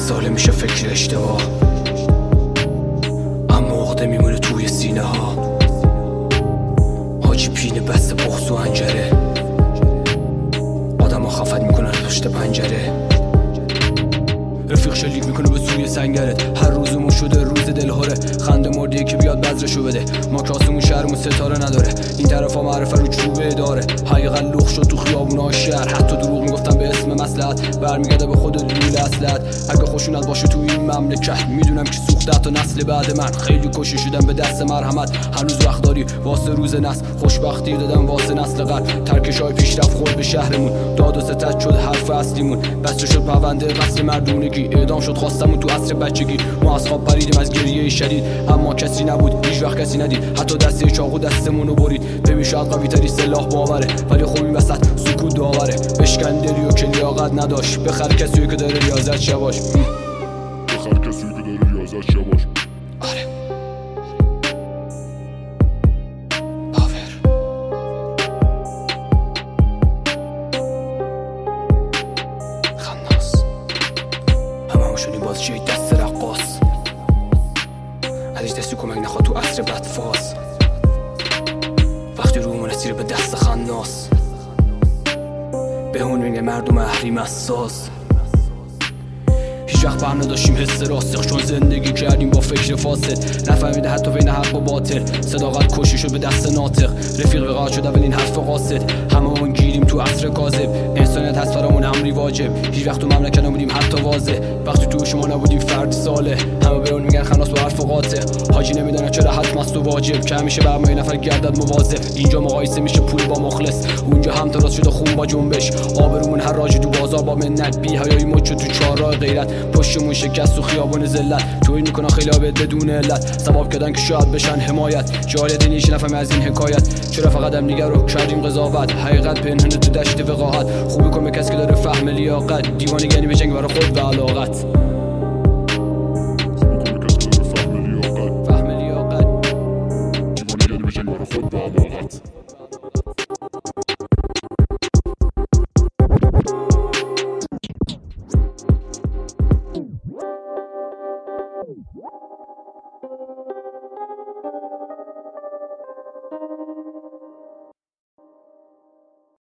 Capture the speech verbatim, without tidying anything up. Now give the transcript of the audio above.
ساله میشه فکر اشتباه، اما عقده میمونه توی سینه ها. حاجی پینه بسته بغض و انجره، آدم ها خفت میکنن پشت پنجره. رفیق شلیک میکنه به سوی سنگرت، هر روزمون شده روز دلهوره. خنده مردیه که بیاد بذرشو بده، ما کاسمون شهرمون ستاره نداره. این طرفا معرفه رو چوبه داره، حقیقت لخ شد تو خیابونا شهر. حتی دروغ میگفتن به اسم مصلحت، برمیگرده به خود لوله اصلت. اگه خوشونت باشه تو این مملکت، میدونم که سوخته تا نسل بعد من. خیلی کشی شدم به دست مرحمت، هنوز وقت داری واسه روز نسل. خوشبختی دادم واسه نسل قبل، ترکشای پیشرفت خورد به شهرمون. داد و ستد شد حرف اصلیمون، بسته شد پرونده قتل مردونگی. اعدام شد خواستمون تو عصر بچگی، ما از خواب پریدیم از گریه شدید. اما کسی نبود، هیچ وقت کسی ندید، حتی دسته چاقو دستمونو برید. ببین شاید قوی تری سلاح باوره، ولی خب این وسط سکوت داوره. بشکن دلی و که لیاقت نداشت، بخر کسی که داره ریاضت شباش. بخر کسی که داره ریاضت شباش. آره پاور خناس، همه همون شدیم باز جای دست رقاص. ازش دستی کمک نخواد تو عصر بدفاز، وقتی رومون اسیر به دست خناس. به اون میگه مردم اهریم اساس. هیچ وقت بر نداشتیم حس راسخ، چون زندگی کردیم با فکر فاسد. نفهمیده حتی بین حق و باطل، صداقت کشی شد به دست ناطق. رفیق وقاعت شد اولین حرف قاصد، همه اون گیریم تو عصر کاذب. انسانیت هست برامون امری واجب، هیچ وقت تو مملکت نبودیم حتی واضح. وقتی تو شما نبودیم فرد ساله، همه به اون میگن خناس با حرف قاطع. حاجی نمیدونه چرا حتم است و واجب، که همیشه بر ما نفر گردد مواظب. اینجا مقایسه میشه پول با مخلص، اونجا هم تراس شده خون با جنبش. آبرومون هر راجی تو بازار با منت، بی حیایی مچ تو چهارراه غیرت. پشتمون شکست و خیابون ذلت، توهین میکنن خیلی عابد بدون علت. سبب کردن که شاید بشن حمایت، جالب نیش نفهم از این حکایت. چرا فقط هم دیگر رو کردیم قضاوت، حقیقت پنهونه تو دشت وقاحت. خوبی کن به کسی که داره فهم لیاقت، دیوانگی به جنگ برای خود و علاقت. فهم لیاقت، دیوانگی به جنگ برای خود و علاقت. Thank you.